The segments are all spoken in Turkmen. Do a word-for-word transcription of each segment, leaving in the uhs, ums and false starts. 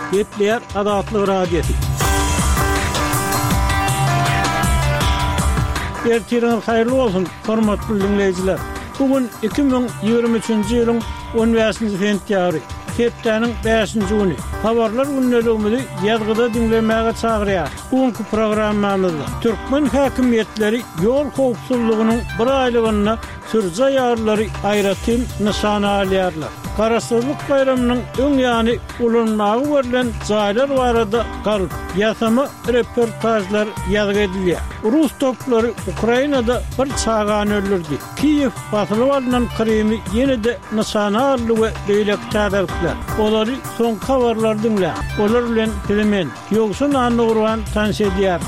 Getleyer Adatlyk radiosu. Ertiriniz hayırlı olsun, hormatly dinleyijiler. Bugün iki bin ýygrimi üçinji ýylyň on beşinji sentýabry, hepdeniň beşinji güni. Habarlar günneligimizi ýazgyda dinlemäge çagyrýar. Bugünkü programmamyzda türkmen häkimetleri ýol howpsuzlygynyň bir aýlygyna sürje ýarlary aýratym nysany alýarlar. Karasızlık bayramının öň ýany ulanmagy berilen jaýlar barada galyp ýasama reportajlar ýazgy edilýär. Rus toplary Ukrainada bir çagan öldürdi. Kiýew basylyp alynan Krymy ýene-de nysana aldy we beýlek täderler. Olary soňky habarlar dinle. Olar bilen bilemen ýogsun anly urwan tanş edýär.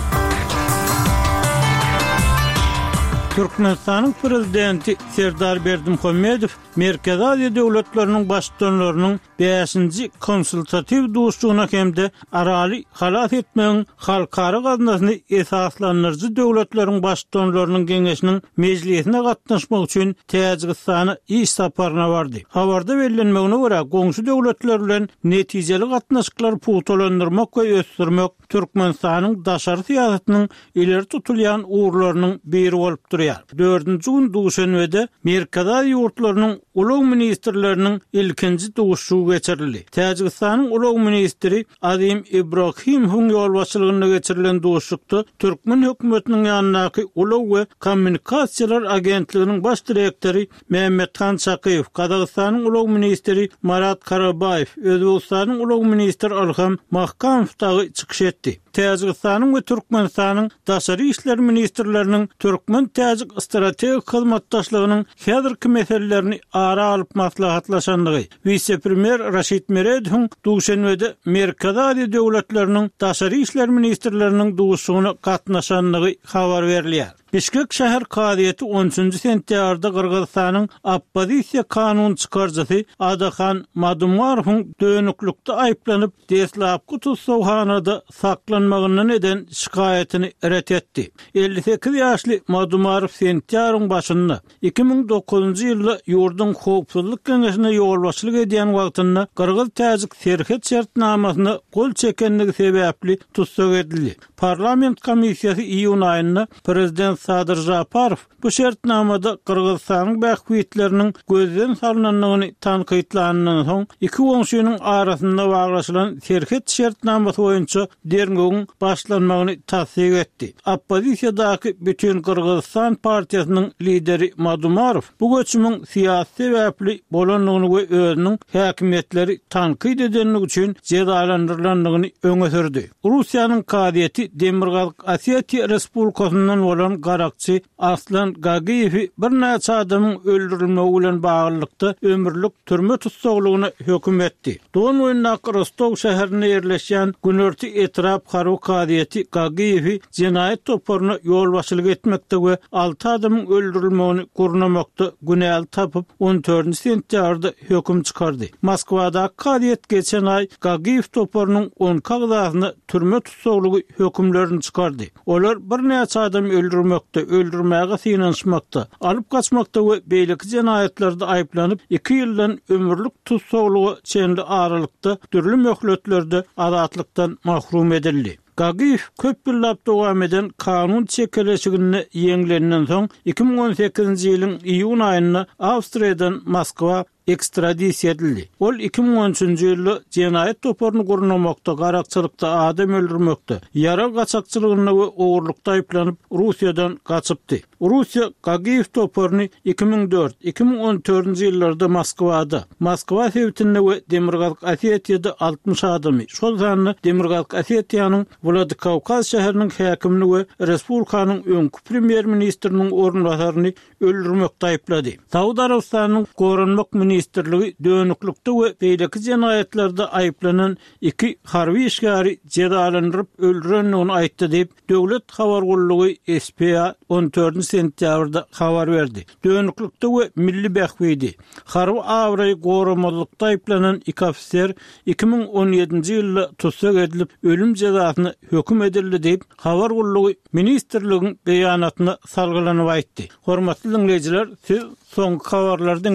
Türkmenistanyň prezidenti Serdar Berdimuhammedow Merkezi Aziýa döwletleriniň başçylarynyň beşinji konsultativ duşugyna hemde araly halat etmegiň halkara gaznasyny esaslandyrjy döwletleriň başçylarynyň geňeşiniň mejlisine gatnaşmak üçin Täjikistana iş saparyna bardy. Habarda bellenmegine görä, goňşy döwletler bilen netijeli gatnaşyklar puwtalandyrmak we ösdürmek Türkmenistanyň daşary syýasatynyň ileri tutulýan uğurlarynyň biri bolup durýar. dördünji gün duşenbede Merkezi ýurtlarynyň ulug ministrleriniň ilkinji duşugy geçirildi. Täjikistanyň ulug ministri Azim Ibrahimowyň ýolbaşçylygyna geçirilen duşukda Türkmen hökümetiniň ýanynaky ulug we kommunikasiýalar agentliginiň baş direktori Mehmethan Çakyýew, Kazakstanyň ulug ministri Marat Karabayew, Özbekistanyň ulug ministri Alham Mahkamow çykyş etdi. Täjikistanyň we Türkmenistanyň daşary işler ministrleriniň Türkmen-Täjik strategik hyzmatdaşlygynyň häzirki meselelerini ara alyp maslahatlaşandygy, vice-premier Raşid Meredowyň duşenbede Merkezi Aziýa döwletleriniň daşary işler ministrleriniň duşugyna gatnaşandygy habar berilýär. Bişkek şäher kadyýety on üçinji sentýabrda Kyrgyzstanyň oppozisiýa kanun çykarjysy Adahan Madumarowyň dönüklükde aýplanyp Deslapky tutsawhanada saklanmagyna neden şikaýetini ret etdi. elli sekiz ýaşly Madumarow sentýabryň başynda iki bin dokuzunji ýylda ýurdun howpsuzlyk geňeşine ýolbaşçylyk edýän wagtynda Kyrgyz-Täjik serhet şertnamasyna gol çekendigi sebäpli tutsak edildi. Parlament komissiýasy iýun aýynda prezident Sadyr Japarow bu şertnamada Kyrgyzstanyň bähwitleriniň gözden salynanlygyny tanqidlanandan soň iki goňşynyň arasynda baglaşylan serhet şertnamasy boýunça dernegiň başlanmagyny tasdik etdi. Oppozisiýadaky bütün Kyrgyzstan partiýasynyň lideri Madumarow bu göçümiň syýasy sebäpli bolanlygyny we özüniň häkimetleri tanqid edenligi üçin jezalandyrylanyny öňe sürdi. Russiýanyň kadyýety Demirgazyk Osetiýa Respublikasynyň bolan garakçy Aslan Gagiýewi bir näçe adamyň öldürilmegi bilen baglykda ömürlük türme tutsaglygyna höküm etdi. Doğan oýundaky Rostov şäherine ýerleşýän Günörti etrap harby kadyýety Gagiýewi jinayet toparyna ýolbaşçylyk etmekde we alty adamyň öldürilmegini gurnamakda günäl tapyp on dördünji sentýabrda höküm çykardy. Moskwada kadyýet geçen ay Gagiýew toparynyň on kagdasyna türme tutsaglygy hökümlerini çykardy. Olar bir näçe adam öldürmekde, öldürmäge synanşmakda, alyp kaçmakda we beýleki jinaýatlerde aýplanyp iki ýyldan ömürlük tutsaglygy çenli aralykda türlü möhletlerde azatlykdan mahrum edildi. Gagiýew köp ýyllap dowam eden kanun çekeleşigini ýeňlenden soň iki bin on sekizinji ýylyň iýun aýynda Awstriýadan Moskwa ekstradisiýa edildi. Ol iki bin on üçinji ýylda jinayet toparyny gurnamakda, garakçylykda, adam öldürmekde, ýara gaçakçylygyna we ogurlukda aýplanyp Russiýadan gaçypdy. Russiýa Gagiýew toparyny iki bin dört iki bin on dördünji ýyllarda Moskwada, Moskwa sewtinde we Demirgazyk Osetiýada altmış adamy, şol zany Demirgazyk Osetiýanyň Vladikavkaz şäheriniň häkimini we respublikanyň öňkü premier ministriniň orunbasaryny öldürmekde aýplady. Saudy Arabistanyň goranmak ministrligi dönüklükde we beýleki jinaýatlerde aýplanan iki harby işgäri jezalandyryp öldürenligini aýtdy diýip döwlet habar gullugy S P A on dördünji sentýabrda habar berdi. Dönüklükde we milli bähwidi harby awry goramalykda aýplanan iki ofisier iki bin on ýedinji ýylda tutsak edilip ölüm jezasyny höküm edildi diýip habar gullugy ministrligiň beýanatyna salgylanyp aýtdy. Hormatly dinleýijiler, siz soňky habarlardan